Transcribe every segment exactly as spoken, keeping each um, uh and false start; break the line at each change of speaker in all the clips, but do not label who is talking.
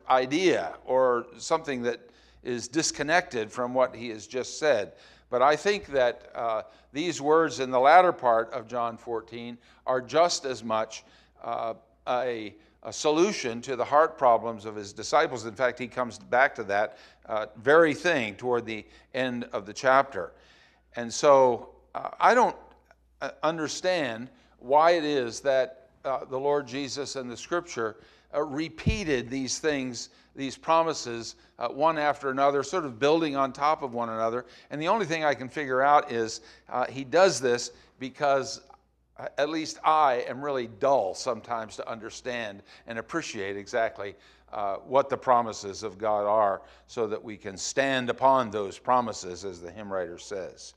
idea or something that is disconnected from what he has just said. But I think that uh, these words in the latter part of John fourteen are just as much uh, a, a solution to the heart problems of his disciples. In fact, he comes back to that uh, very thing toward the end of the chapter. And so uh, I don't understand why it is that uh, the Lord Jesus and the Scripture uh, repeated these things, these promises, uh, one after another, sort of building on top of one another. And the only thing I can figure out is uh, he does this because at least I am really dull sometimes to understand and appreciate exactly uh, what the promises of God are, so that we can stand upon those promises, as the hymn writer says.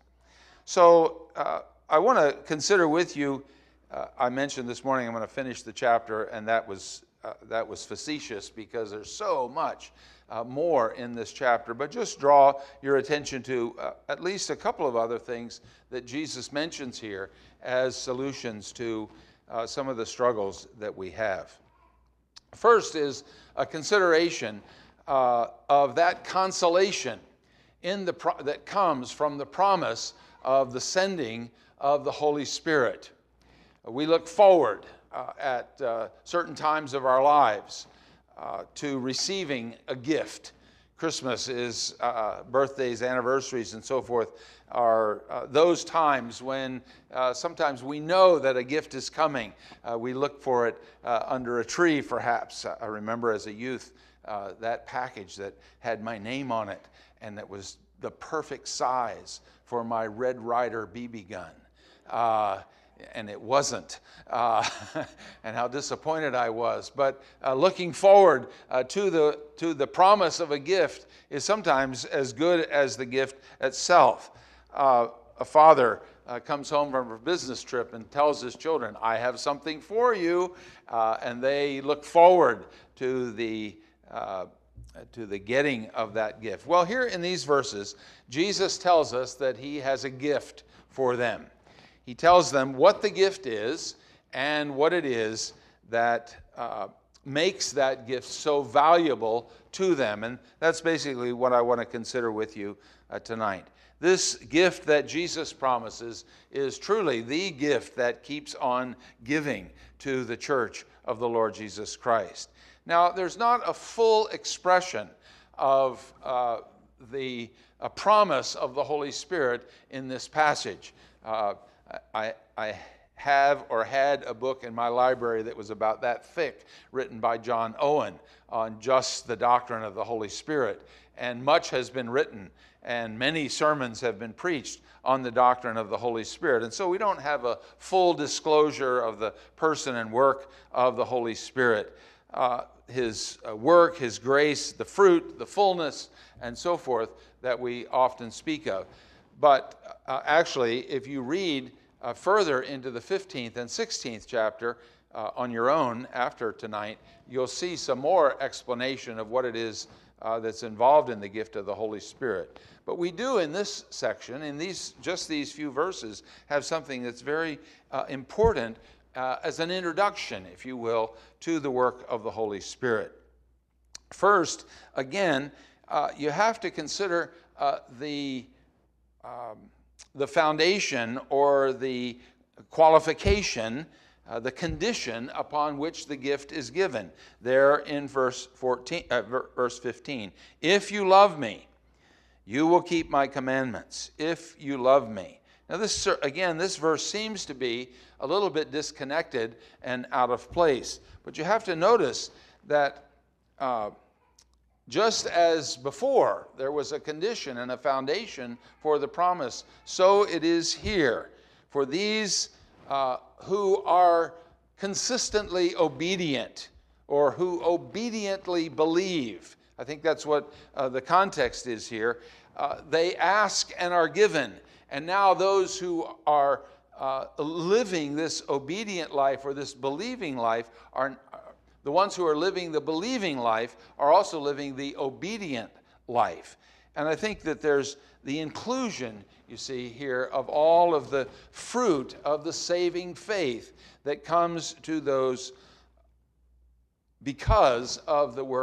So uh, I want to consider with you, uh, I mentioned this morning I'm going to finish the chapter, and that was uh, that was facetious because there's so much uh, more in this chapter. But just draw your attention to uh, at least a couple of other things that Jesus mentions here as solutions to uh, some of the struggles that we have. First is a consideration uh, of that consolation in the pro- that comes from the promise of the sending of the Holy Spirit. We look forward uh, at uh, certain times of our lives uh, to receiving a gift. Christmas is uh, birthdays, anniversaries, and so forth are uh, those times when uh, sometimes we know that a gift is coming. Uh, we look for it uh, under a tree, perhaps. I remember as a youth uh, that package that had my name on it, and that was the perfect size for my Red Ryder B B gun. Uh, and it wasn't, uh, and how disappointed I was. But uh, looking forward uh, to the to the promise of a gift is sometimes as good as the gift itself. Uh, a father uh, comes home from a business trip and tells his children, "I have something for you," uh, and they look forward to the uh, to the getting of that gift. Well, here in these verses, Jesus tells us that he has a gift for them. He tells them what the gift is and what it is that uh, makes that gift so valuable to them. And that's basically what I want to consider with you uh, tonight. This gift that Jesus promises is truly the gift that keeps on giving to the church of the Lord Jesus Christ. Now, there's not a full expression of uh, the a promise of the Holy Spirit in this passage. Uh, I, I have or had a book in my library that was about that thick, written by John Owen on just the doctrine of the Holy Spirit. And much has been written, and many sermons have been preached on the doctrine of the Holy Spirit. And so we don't have a full disclosure of the person and work of the Holy Spirit. Uh, his uh, work, his grace, the fruit, the fullness, and so forth that we often speak of. But uh, actually, if you read uh, further into the fifteenth and sixteenth chapter uh, on your own after tonight, you'll see some more explanation of what it is uh, that's involved in the gift of the Holy Spirit. But we do in this section, in these just these few verses, have something that's very uh, important uh, as an introduction, if you will, to the work of the Holy Spirit. First, again, uh, you have to consider uh, the Um, the foundation or the qualification, uh, the condition upon which the gift is given. There in verse fourteen, uh, verse fifteen, if you love me, you will keep my commandments. If you love me. Now this, again, this verse seems to be a little bit disconnected and out of place. But you have to notice that uh, just as before there was a condition and a foundation for the promise, so it is here. For these uh, who are consistently obedient, or who obediently believe, I think that's what uh, the context is here, uh, they ask and are given. And now those who are uh, living this obedient life or this believing life are The ones who are living the believing life are also living the obedient life. And I think that there's the inclusion, you see here, of all of the fruit of the saving faith that comes to those because of the work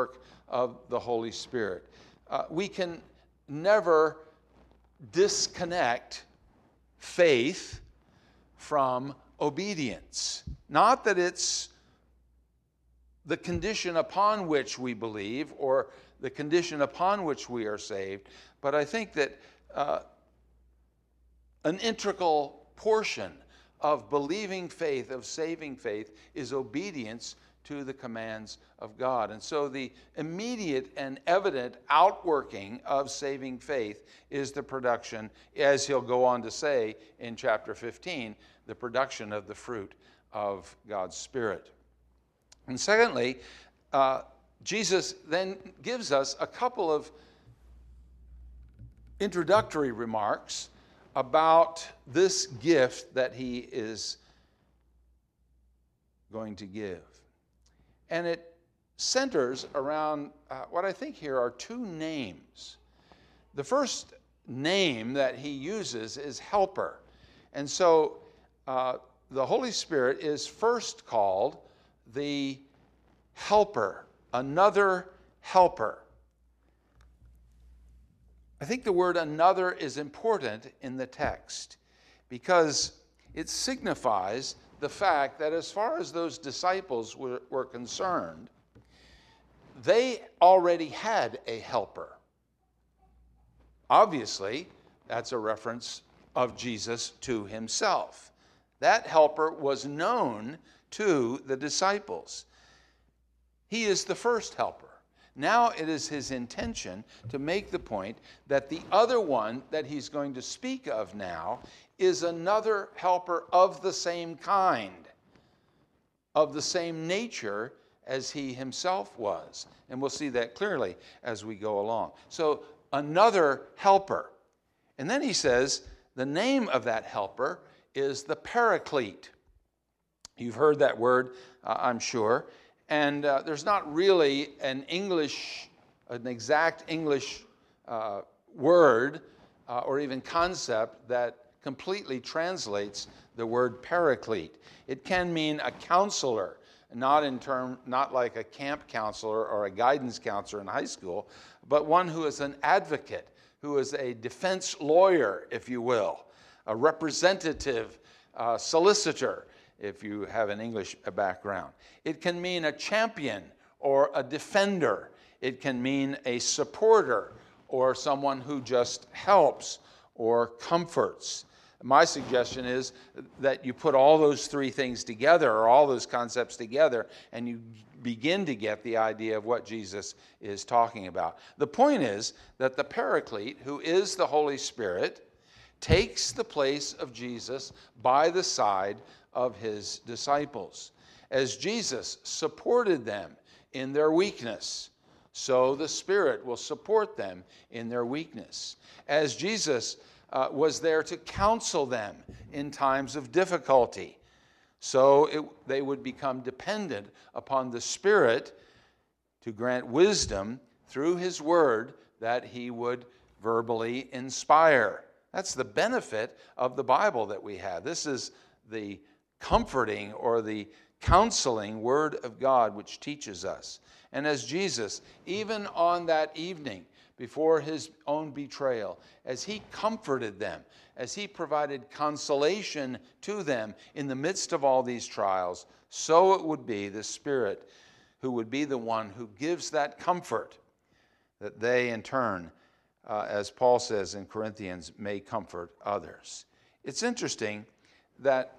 of the Holy Spirit. Uh, we can never disconnect faith from obedience. Not that it's the condition upon which we believe or the condition upon which we are saved, but I think that uh, an integral portion of believing faith, of saving faith, is obedience to the commands of God. And so the immediate and evident outworking of saving faith is the production, as he'll go on to say in chapter fifteen, the production of the fruit of God's Spirit. And secondly, uh, Jesus then gives us a couple of introductory remarks about this gift that he is going to give. And it centers around uh, what I think here are two names. The first name that he uses is helper. And so uh, the Holy Spirit is first called the helper, another helper. I think the word another is important in the text because it signifies the fact that as far as those disciples were, were concerned, they already had a helper. Obviously, that's a reference of Jesus to himself. That helper was known to the disciples. He is the first helper. Now it is his intention to make the point that the other one that he's going to speak of now is another helper of the same kind, of the same nature as he himself was. And we'll see that clearly as we go along. So another helper. And then he says the name of that helper is the Paraclete. You've heard that word, uh, I'm sure. And uh, there's not really an English, an exact English uh, word uh, or even concept that completely translates the word paraclete. It can mean a counselor, not in term, not like a camp counselor or a guidance counselor in high school, but one who is an advocate, who is a defense lawyer, if you will, a representative uh, solicitor, if you have an English background. It can mean a champion or a defender. It can mean a supporter or someone who just helps or comforts. My suggestion is that you put all those three things together, or all those concepts together, and you begin to get the idea of what Jesus is talking about. The point is that the Paraclete, who is the Holy Spirit, takes the place of Jesus by the side of his disciples. As Jesus supported them in their weakness, so the Spirit will support them in their weakness. As Jesus uh, was there to counsel them in times of difficulty, so it, they would become dependent upon the Spirit to grant wisdom through his word that he would verbally inspire. That's the benefit of the Bible that we have. This is the comforting or the counseling word of God which teaches us. And as Jesus, even on that evening before his own betrayal, as he comforted them, as he provided consolation to them in the midst of all these trials, so it would be the Spirit who would be the one who gives that comfort, that they in turn, uh, as Paul says in Corinthians, may comfort others. It's interesting that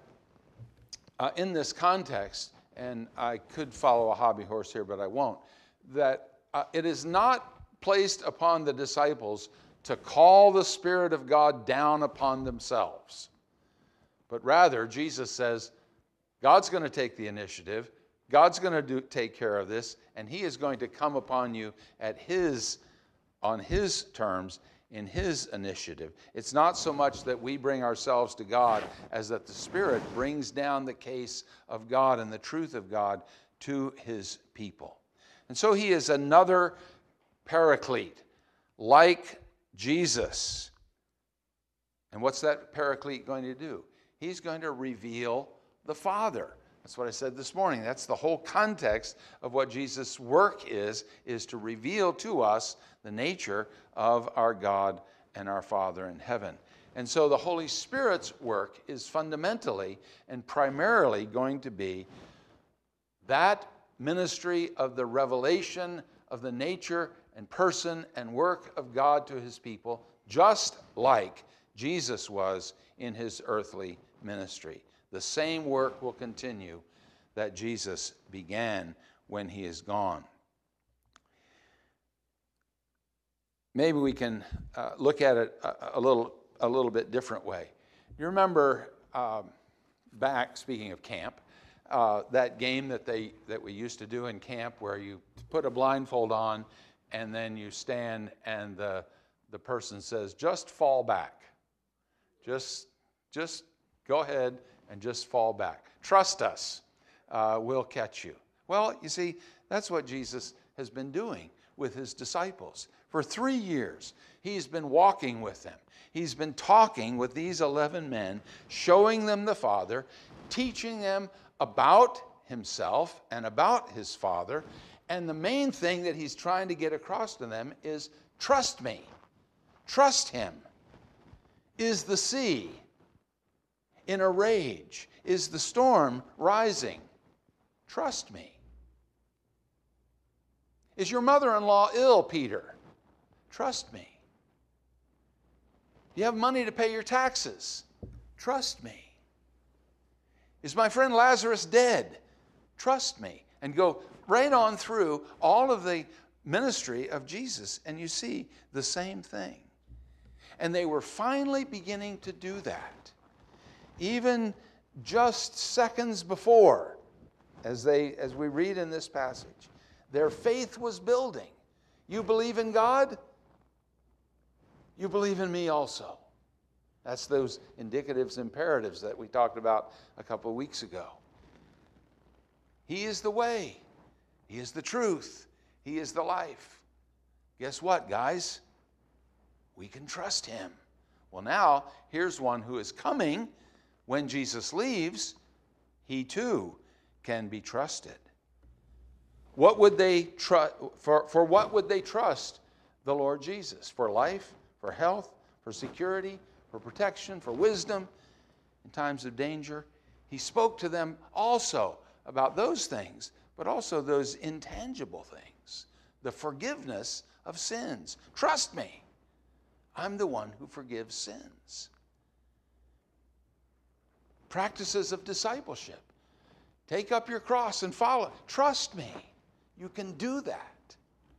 Uh, in this context, and I could follow a hobby horse here, but I won't, that uh, it is not placed upon the disciples to call the Spirit of God down upon themselves. But rather, Jesus says, God's going to take the initiative, God's going to do, take care of this, and he is going to come upon you at his, on his terms, in his initiative. It's not so much that we bring ourselves to God as that the Spirit brings down the case of God and the truth of God to his people. And so he is another Paraclete, like Jesus. And what's that Paraclete going to do? He's going to reveal the Father. That's what I said this morning. That's the whole context of what Jesus' work is, is to reveal to us the nature of our God and our Father in heaven. And so the Holy Spirit's work is fundamentally and primarily going to be that ministry of the revelation of the nature and person and work of God to his people, just like Jesus was in his earthly ministry. The same work will continue that Jesus began when he is gone. Maybe we can uh, look at it a, a little a little bit different way. You remember um, back, speaking of camp, uh, that game that they that we used to do in camp where you put a blindfold on and then you stand and the the person says, just fall back. Just, just go ahead and just fall back. Trust us. Uh, we'll catch you. Well, you see, that's what Jesus has been doing with his disciples. For three years, he's been walking with them. He's been talking with these eleven men, showing them the Father, teaching them about himself and about his Father. And the main thing that he's trying to get across to them is, trust me. Trust him. Is the sea in a rage? Is the storm rising? Trust me. Is your mother-in-law ill, Peter? Trust me. Do you have money to pay your taxes? Trust me. Is my friend Lazarus dead? Trust me. And go right on through all of the ministry of Jesus, and you see the same thing. And they were finally beginning to do that. Even just seconds before, as they as we read in this passage, their faith was building. You believe in God? You believe in me also. That's those indicatives, imperatives that we talked about a couple of weeks ago. He is the way. He is the truth. He is the life. Guess what, guys? We can trust him. Well, now, here's one who is coming. When Jesus leaves, he too can be trusted. What would they trust? For, for what would they trust the Lord Jesus? For life, for health, for security, for protection, for wisdom in times of danger? He spoke to them also about those things, but also those intangible things, the forgiveness of sins. Trust me. I'm the one who forgives sins. Practices of discipleship. Take up your cross and follow. Trust me. You can do that.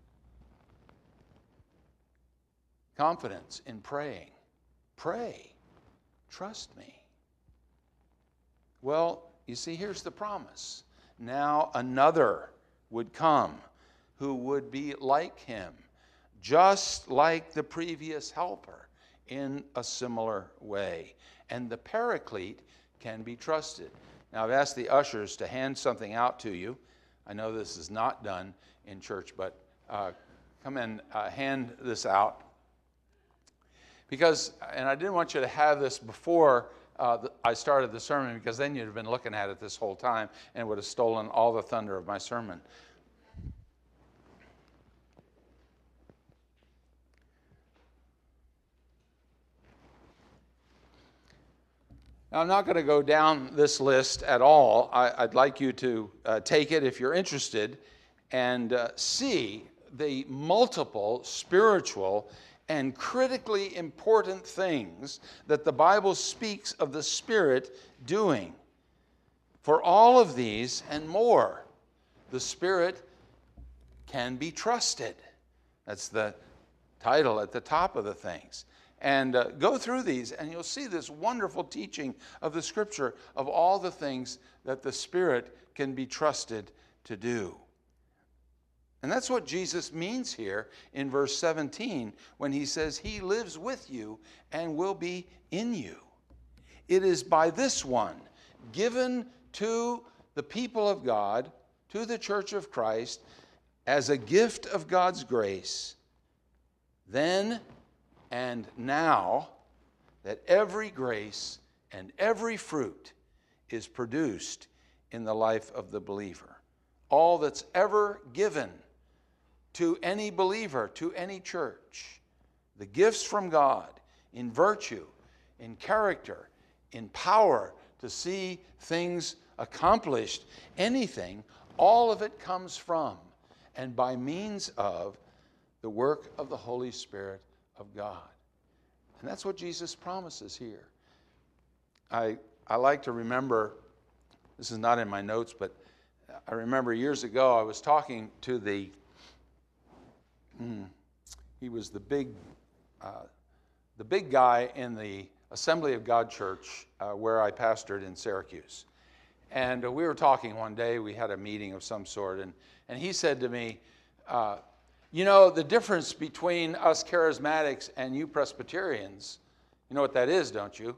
Confidence in praying. Pray. Trust me. Well, you see, here's the promise. Now another would come who would be like him, just like the previous helper, in a similar way. And the Paraclete can be trusted. Now, I've asked the ushers to hand something out to you. I know this is not done in church, but uh, come and uh, hand this out. Because, and I didn't want you to have this before uh, the, I started the sermon, because then you'd have been looking at it this whole time and would have stolen all the thunder of my sermon. Now, I'm not going to go down this list at all. I, I'd like you to uh, take it if you're interested and uh, see the multiple spiritual and critically important things that the Bible speaks of the Spirit doing. For all of these and more, the Spirit can be trusted. That's the title at the top of the things. And uh, go through these, and you'll see this wonderful teaching of the Scripture of all the things that the Spirit can be trusted to do. And that's what Jesus means here in verse seventeen when he says he lives with you and will be in you. It is by this one, given to the people of God, to the church of Christ, as a gift of God's grace, then and now, that every grace and every fruit is produced in the life of the believer. All that's ever given to any believer, to any church, the gifts from God in virtue, in character, in power to see things accomplished, anything, all of it comes from and by means of the work of the Holy Spirit of God. And that's what Jesus promises here. I, I like to remember, this is not in my notes, but I remember years ago I was talking to the, hmm, he was the big, uh, the big guy in the Assembly of God Church uh, where I pastored in Syracuse. And uh, we were talking one day, we had a meeting of some sort, and, and he said to me, uh, you know, the difference between us charismatics and you Presbyterians, you know what that is, don't you?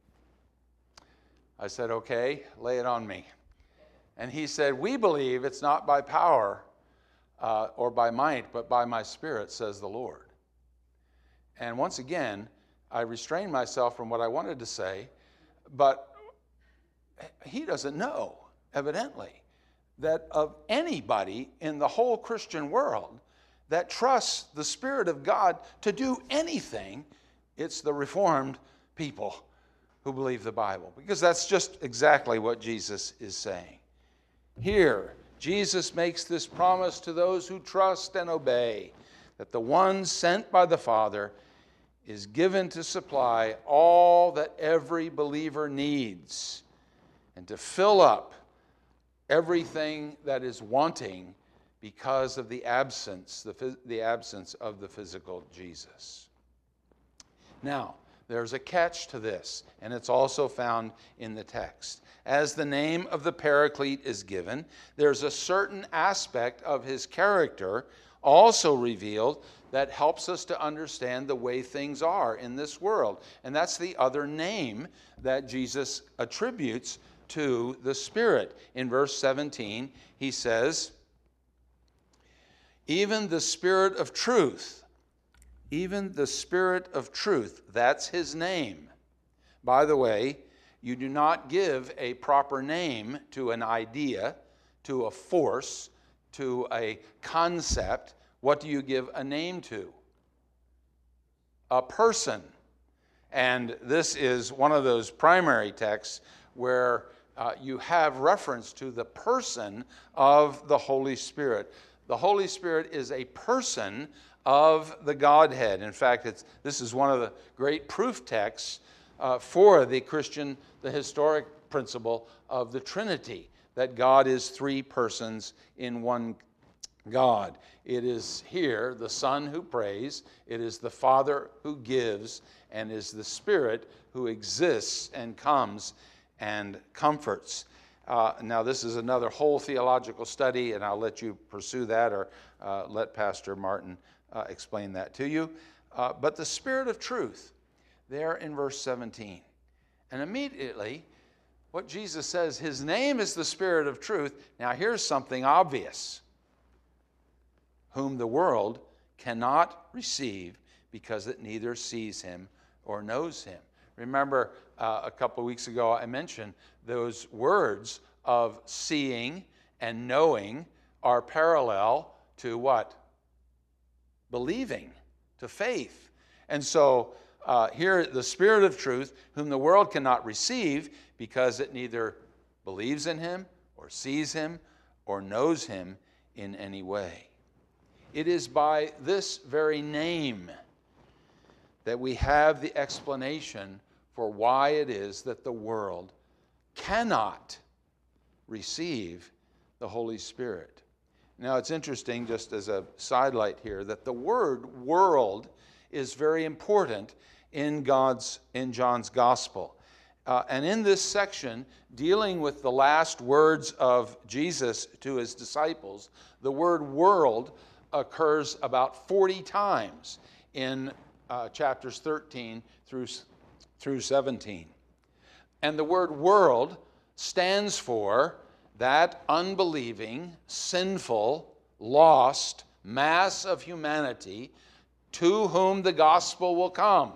I said, okay, lay it on me. And he said, we believe it's not by power uh, or by might, but by my Spirit, says the Lord. And once again, I restrained myself from what I wanted to say, but he doesn't know, evidently, that of anybody in the whole Christian world that trusts the Spirit of God to do anything, it's the Reformed people who believe the Bible, because that's just exactly what Jesus is saying. Here, Jesus makes this promise to those who trust and obey, that the one sent by the Father is given to supply all that every believer needs and to fill up everything that is wanting because of the absence, the, the absence of the physical Jesus. Now, there's a catch to this, and it's also found in the text. As the name of the Paraclete is given, there's a certain aspect of his character also revealed that helps us to understand the way things are in this world. And that's the other name that Jesus attributes to the Spirit. In verse seventeen, he says, even the Spirit of truth, even the Spirit of truth, that's his name. By the way, you do not give a proper name to an idea, to a force, to a concept. What do you give a name to? A person. And this is one of those primary texts where uh, you have reference to the person of the Holy Spirit. The Holy Spirit is a person of the Godhead. In fact, it's, this is one of the great proof texts uh, for the Christian, the historic principle of the Trinity, that God is three persons in one God. It is here the Son who prays, it is the Father who gives, and is the Spirit who exists and comes and comforts. Uh, now, this is another whole theological study, and I'll let you pursue that or uh, let Pastor Martin uh, explain that to you. Uh, but the Spirit of truth, there in verse seventeen. And immediately, what Jesus says, his name is the Spirit of truth. Now, here's something obvious. Whom the world cannot receive because it neither sees him or knows him. Remember, uh, a couple of weeks ago I mentioned those words of seeing and knowing are parallel to what? Believing, to faith. And so uh, here, the Spirit of truth, whom the world cannot receive because it neither believes in him or sees him or knows him in any way. It is by this very name that we have the explanation for why it is that the world cannot receive the Holy Spirit. Now, it's interesting, just as a sidelight here, that the word world is very important in God's in John's Gospel. Uh, and in this section, dealing with the last words of Jesus to his disciples, the word world occurs about forty times in uh, chapters thirteen through, through seventeen. And the word world stands for that unbelieving, sinful, lost mass of humanity to whom the gospel will come.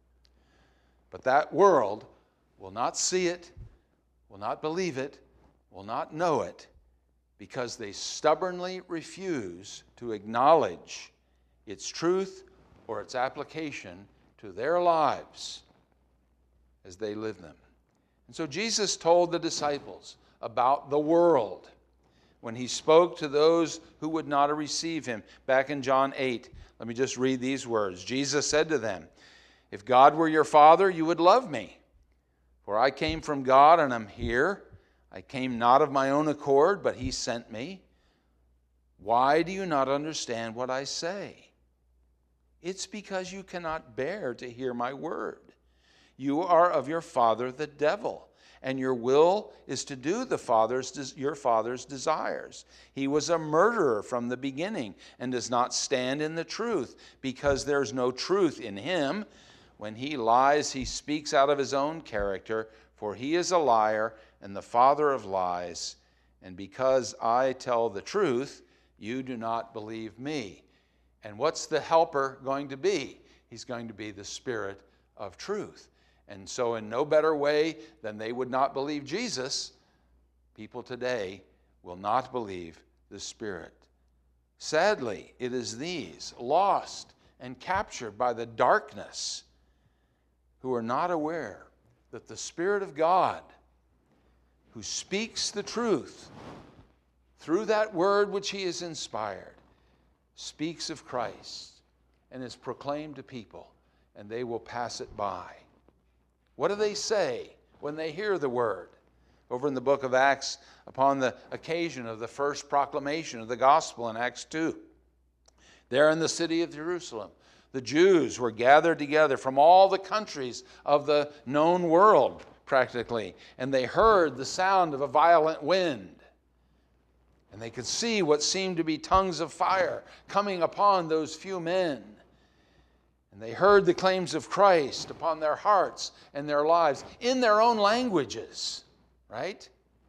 But that world will not see it, will not believe it, will not know it because they stubbornly refuse to acknowledge its truth or its application to their lives as they live them. And so Jesus told the disciples about the world when he spoke to those who would not receive him. Back in John eight, let me just read these words. Jesus said to them, "If God were your Father, you would love me. For I came from God and am here. I came not of my own accord, but he sent me. Why do you not understand what I say? It's because you cannot bear to hear my word. You are of your father the devil, and your will is to do the father's your father's desires. He was a murderer from the beginning and does not stand in the truth, because there's no truth in him. When he lies, he speaks out of his own character, for he is a liar and the father of lies. And because I tell the truth, you do not believe me." And what's the helper going to be? He's going to be the Spirit of truth. And so in no better way than they would not believe Jesus, people today will not believe the Spirit. Sadly, it is these, lost and captured by the darkness, who are not aware that the Spirit of God, who speaks the truth through that word which he has inspired, speaks of Christ and is proclaimed to people, and they will pass it by. What do they say when they hear the word? Over in the book of Acts, upon the occasion of the first proclamation of the gospel in Acts two, there in the city of Jerusalem, the Jews were gathered together from all the countries of the known world, practically, and they heard the sound of a violent wind. And they could see what seemed to be tongues of fire coming upon those few men. And they heard the claims of Christ upon their hearts and their lives in their own languages, right?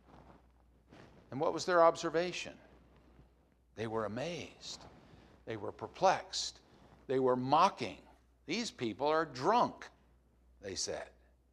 And what was their observation? They were amazed. They were perplexed. They were mocking. These people are drunk, they said.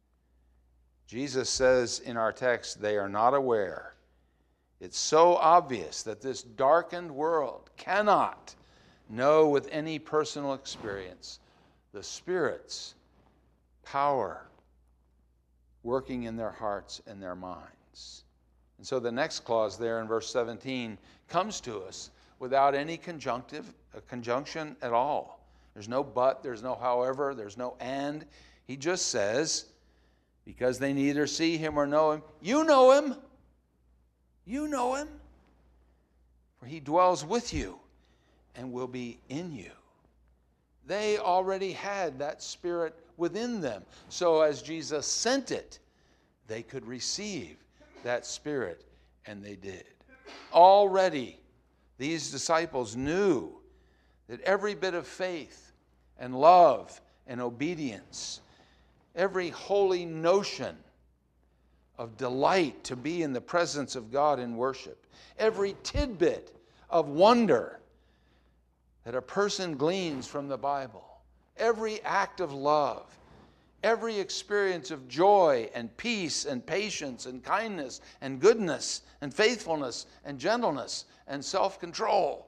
Jesus says in our text, they are not aware. It's so obvious that this darkened world cannot know with any personal experience the Spirit's power working in their hearts and their minds. And so the next clause there in verse seventeen comes to us without any conjunctive, a conjunction at all. There's no but, there's no however, there's no and. He just says, because they neither see him or know him, you know him. You know him, for he dwells with you and will be in you. They already had that Spirit within them. So as Jesus sent it, they could receive that Spirit, and they did. Already, these disciples knew that every bit of faith and love and obedience, every holy notion of delight to be in the presence of God in worship, every tidbit of wonder that a person gleans from the Bible, every act of love, every experience of joy and peace and patience and kindness and goodness and faithfulness and gentleness and self-control,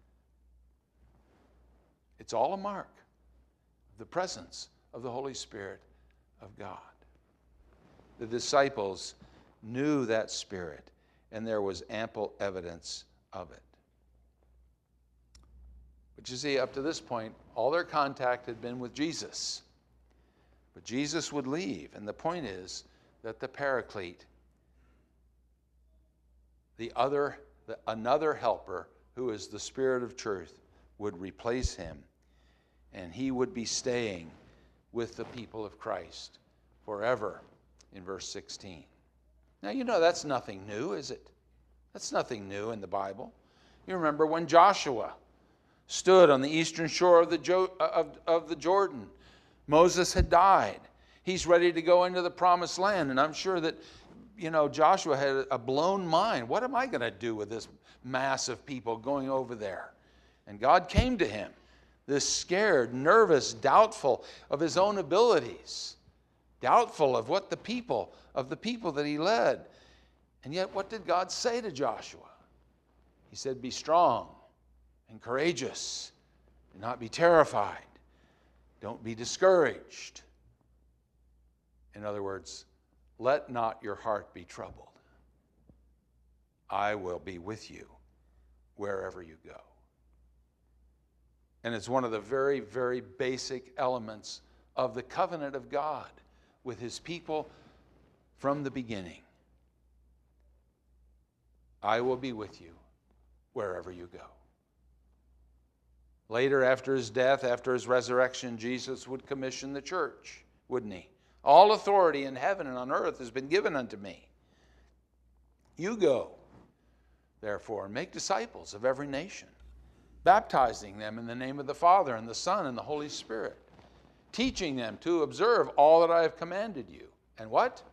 it's all a mark of the presence of the Holy Spirit of God. The disciples knew that Spirit, and there was ample evidence of it. But you see, up to this point, all their contact had been with Jesus. But Jesus would leave, and the point is that the Paraclete, the other, the, another helper, who is the Spirit of truth, would replace him, and he would be staying with the people of Christ forever. In verse sixteen. Now, you know that's nothing new, is it? That's nothing new in the Bible. You remember when Joshua stood on the eastern shore of the, jo- of, of the Jordan. Moses had died. He's ready to go into the promised land. And I'm sure that, you know, Joshua had a blown mind. What am I going to do with this mass of people going over there? And God came to him, this scared, nervous, doubtful of his own abilities, doubtful of what the people, of the people that he led. And yet, what did God say to Joshua? He said, be strong and courageous. Do not be terrified. Don't be discouraged. In other words, let not your heart be troubled. I will be with you wherever you go. And it's one of the very, very basic elements of the covenant of God with his people from the beginning. I will be with you wherever you go. Later, after his death, after his resurrection, Jesus would commission the church, wouldn't he? All authority in heaven and on earth has been given unto me. You go, therefore, and make disciples of every nation, baptizing them in the name of the Father and the Son and the Holy Spirit, teaching them to observe all that I have commanded you. And what?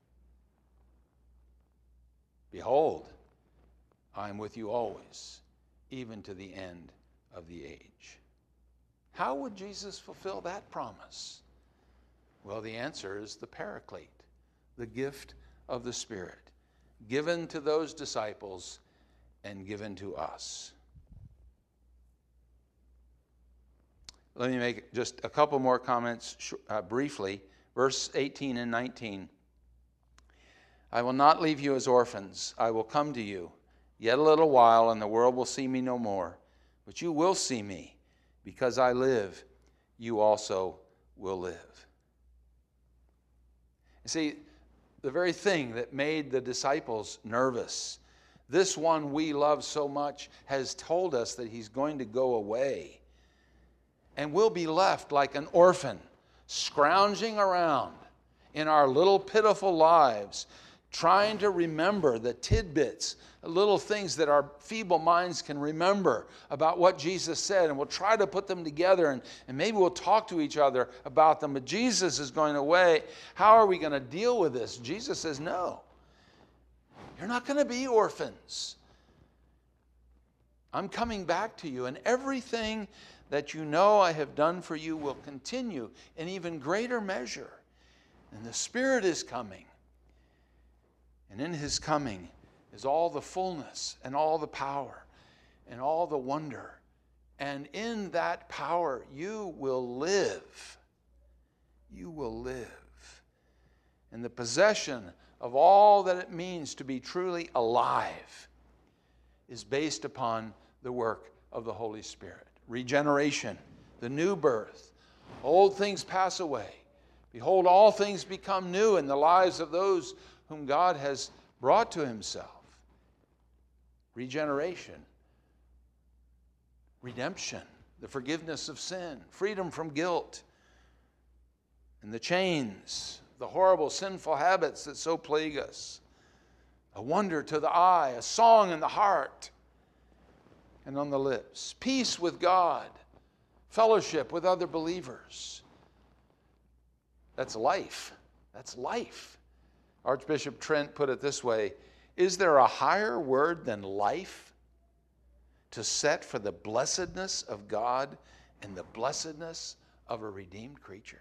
Behold, I am with you always, even to the end of the age. How would Jesus fulfill that promise? Well, the answer is the Paraclete, the gift of the Spirit, given to those disciples and given to us. Let me make just a couple more comments uh, briefly. Verse eighteen and nineteen. I will not leave you as orphans. I will come to you. Yet a little while, and the world will see me no more. But you will see me. Because I live, you also will live. You see, the very thing that made the disciples nervous, this one we love so much has told us that he's going to go away. And we'll be left like an orphan, scrounging around in our little pitiful lives, trying to remember the tidbits, little things that our feeble minds can remember about what Jesus said, and we'll try to put them together, and, and maybe we'll talk to each other about them, but Jesus is going away. How are we going to deal with this? Jesus says, no, you're not going to be orphans. I'm coming back to you, and everything that you know I have done for you will continue in even greater measure. And the Spirit is coming. And in his coming is all the fullness and all the power and all the wonder. And in that power you will live. You will live. And the possession of all that it means to be truly alive is based upon the work of the Holy Spirit. Regeneration, the new birth. Old things pass away. Behold, all things become new in the lives of those whom God has brought to himself. Regeneration, redemption, the forgiveness of sin, freedom from guilt, and the chains, the horrible sinful habits that so plague us. A wonder to the eye, a song in the heart and on the lips. Peace with God, fellowship with other believers. That's life. That's life. Archbishop Trent put it this way: is there a higher word than life to set for the blessedness of God and the blessedness of a redeemed creature?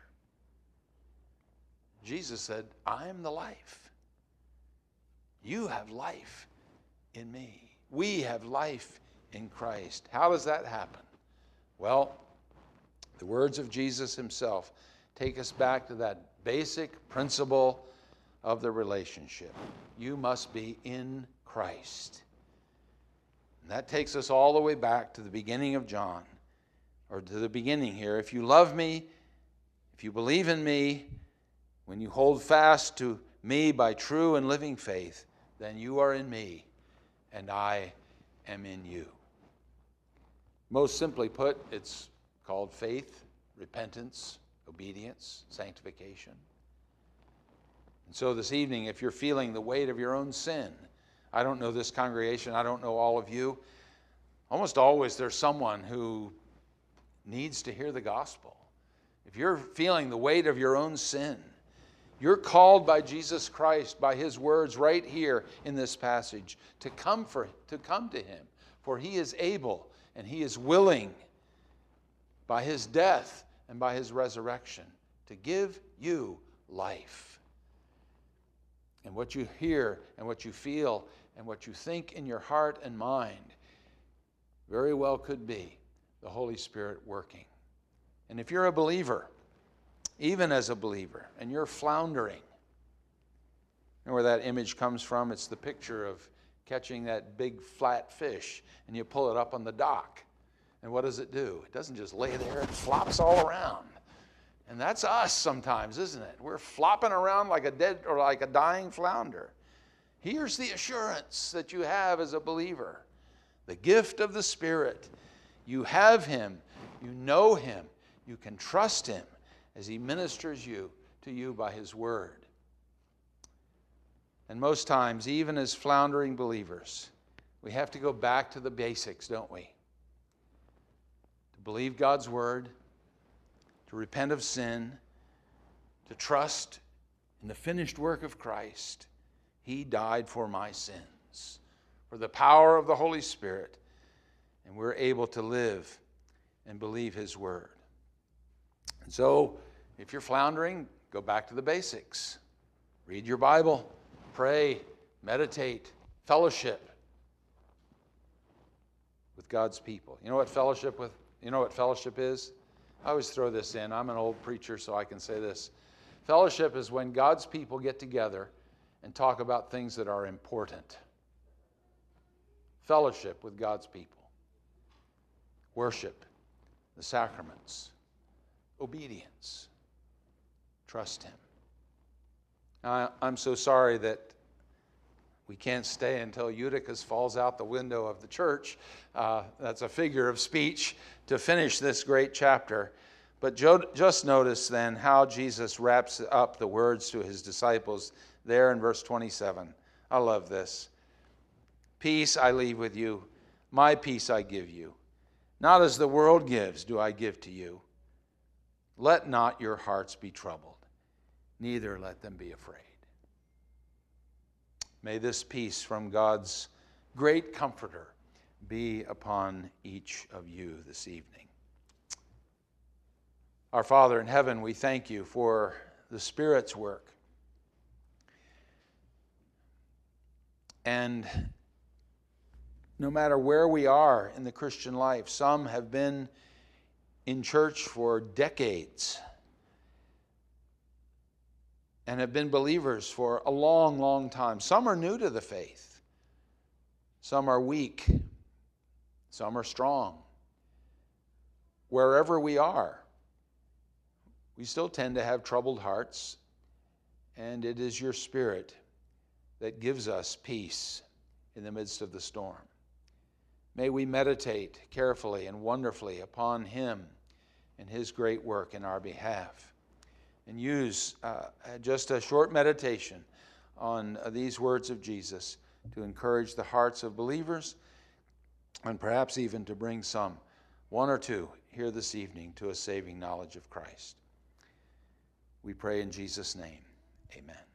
Jesus said, I am the life. You have life in me. We have life in Christ. How does that happen? Well, the words of Jesus himself take us back to that basic principle of the relationship. You must be in Christ. And that takes us all the way back to the beginning of John, or to the beginning here. If you love me, if you believe in me, when you hold fast to me by true and living faith, then you are in me and I am in you. Most simply put, it's called faith, repentance, obedience, sanctification. And so this evening, if you're feeling the weight of your own sin, I don't know this congregation, I don't know all of you, almost always there's someone who needs to hear the gospel. If you're feeling the weight of your own sin, you're called by Jesus Christ, by his words right here in this passage, to come for, to come to him. For he is able and he is willing, by his death and by his resurrection, to give you life. And what you hear and what you feel and what you think in your heart and mind very well could be the Holy Spirit working. And if you're a believer, even as a believer, and you're floundering, you know where that image comes from? It's the picture of catching that big flat fish, and you pull it up on the dock. And what does it do? It doesn't just lay there, it flops all around. And that's us sometimes, isn't it? We're flopping around like a dead or like a dying flounder. Here's the assurance that you have as a believer. The gift of the Spirit. You have Him. You know Him. You can trust Him as He ministers you to you by His Word. And most times, even as floundering believers, we have to go back to the basics, don't we? To believe God's Word, to repent of sin, to trust in the finished work of Christ. He died for my sins, for the power of the Holy Spirit, and we're able to live and believe His Word. And so, if you're floundering, go back to the basics. Read your Bible, pray, meditate, fellowship with God's people. You know what fellowship with? You know what fellowship is? I always throw this in. I'm an old preacher, so I can say this. Fellowship is when God's people get together and talk about things that are important. Fellowship with God's people. Worship, the sacraments, obedience. Trust Him. Now, I'm so sorry that we can't stay until Eutychus falls out the window of the church. Uh, that's a figure of speech to finish this great chapter. But just notice then how Jesus wraps up the words to His disciples there in verse twenty-seven. I love this. Peace I leave with you, my peace I give you. Not as the world gives do I give to you. Let not your hearts be troubled, neither let them be afraid. May this peace from God's great comforter be upon each of you this evening. Our Father in heaven, we thank you for the Spirit's work. And no matter where we are in the Christian life, some have been in church for decades and have been believers for a long, long time. Some are new to the faith. Some are weak. Some are strong. Wherever we are, we still tend to have troubled hearts, and it is your Spirit that gives us peace in the midst of the storm. May we meditate carefully and wonderfully upon Him and His great work in our behalf, and use uh, just a short meditation on uh, these words of Jesus to encourage the hearts of believers, and perhaps even to bring some, one or two, here this evening to a saving knowledge of Christ. We pray in Jesus' name. Amen.